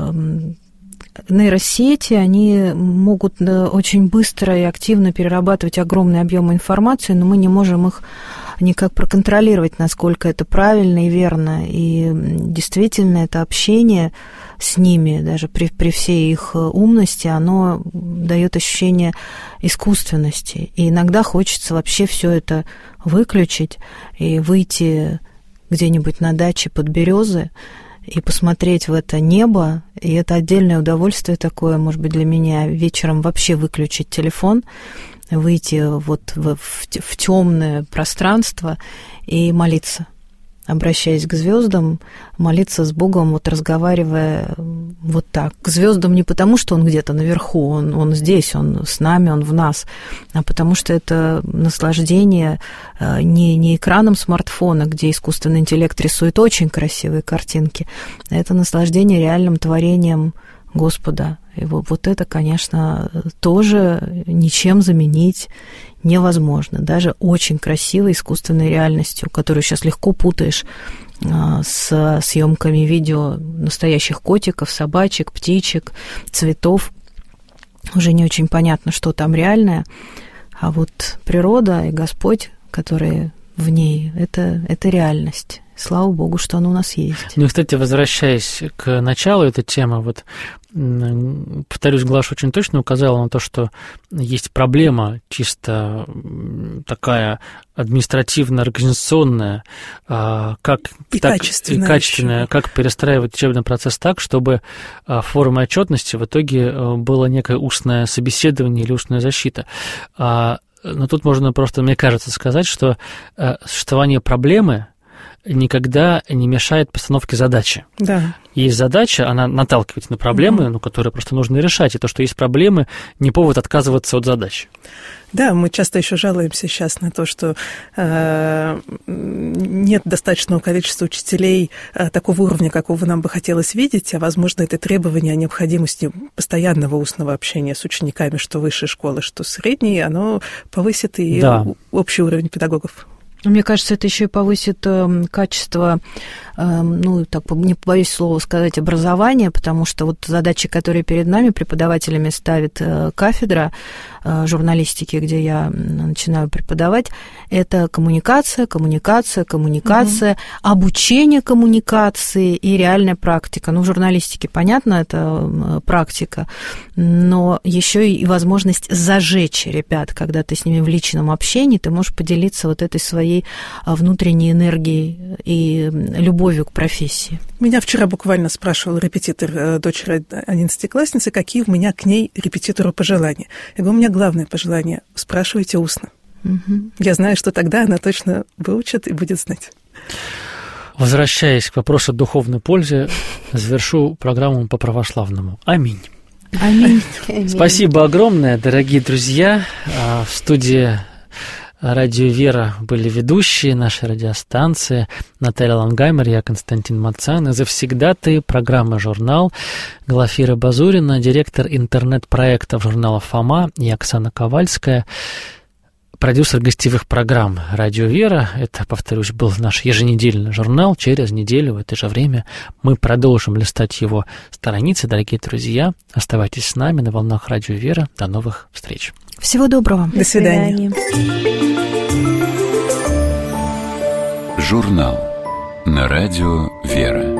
нейросети, они могут очень быстро и активно перерабатывать огромные объемы информации, но мы не можем их никак проконтролировать, насколько это правильно и верно. И действительно, это общение с ними, даже при всей их умности, оно дает ощущение искусственности. И иногда хочется вообще все это выключить и выйти где-нибудь на даче под березы и посмотреть в это небо, и это отдельное удовольствие такое, может быть, для меня, вечером вообще выключить телефон, выйти вот в темное пространство и молиться, обращаясь к звездам, молиться с Богом, вот разговаривая вот так. К звездам не потому, что он где-то наверху, он здесь, он с нами, он в нас, а потому что это наслаждение не экраном смартфона, где искусственный интеллект рисует очень красивые картинки, а это наслаждение реальным творением Господа. И вот это, конечно, тоже ничем заменить невозможно. Даже очень красивой искусственной реальностью, которую сейчас легко путаешь с съемками видео настоящих котиков, собачек, птичек, цветов. Уже не очень понятно, что там реальное. А вот природа и Господь, которые в ней, это реальность. Слава Богу, что оно у нас есть. Ну и, кстати, возвращаясь к началу этой темы, вот, повторюсь, Глаша очень точно указала на то, что есть проблема чисто такая административно-организационная, и качественная, как перестраивать учебный процесс так, чтобы формой отчетности в итоге было некое устное собеседование или устная защита. Но тут можно просто, мне кажется, сказать, что существование проблемы никогда не мешает постановке задачи. Да. Есть задача, она наталкивает на проблемы, которые просто нужно решать. И то, что есть проблемы, не повод отказываться от задачи. Да, мы часто еще жалуемся сейчас на то, что нет достаточного количества учителей такого уровня, какого нам бы хотелось видеть, а, возможно, это требование о необходимости постоянного устного общения с учениками, что высшей школы, что средней, оно повысит и общий уровень педагогов. Мне кажется, это еще и повысит качество, не побоюсь слова сказать, образования, потому что вот задачи, которые перед нами преподавателями ставит кафедра журналистики, где я начинаю преподавать, это коммуникация, обучение коммуникации и реальная практика. В журналистике, понятно, это практика, но еще и возможность зажечь ребят, когда ты с ними в личном общении, ты можешь поделиться вот этой своей внутренней энергией и любовью к профессии. Меня вчера буквально спрашивал репетитор дочери 11-классницы, какие у меня к ней репетитору пожелания. Я говорю, у меня главное пожелание – спрашивайте устно. Угу. Я знаю, что тогда она точно выучит и будет знать. Возвращаясь к вопросу духовной пользы, завершу программу по-православному. Аминь. Аминь. Спасибо огромное, дорогие друзья. В студии Радио Вера были ведущие нашей радиостанции Наталья Лангаймер, я Константин Мацан, и завсегдатые программы «Журнал» Глафира Базурина, директор интернет-проектов журнала «Фома», и Оксана Ковальская, продюсер гостевых программ «Радио Вера». Это, повторюсь, был наш еженедельный журнал. Через неделю в это же время мы продолжим листать его страницы. Дорогие друзья, оставайтесь с нами на волнах «Радио Вера». До новых встреч. Всего доброго. До свидания. Журнал на Радио Вера.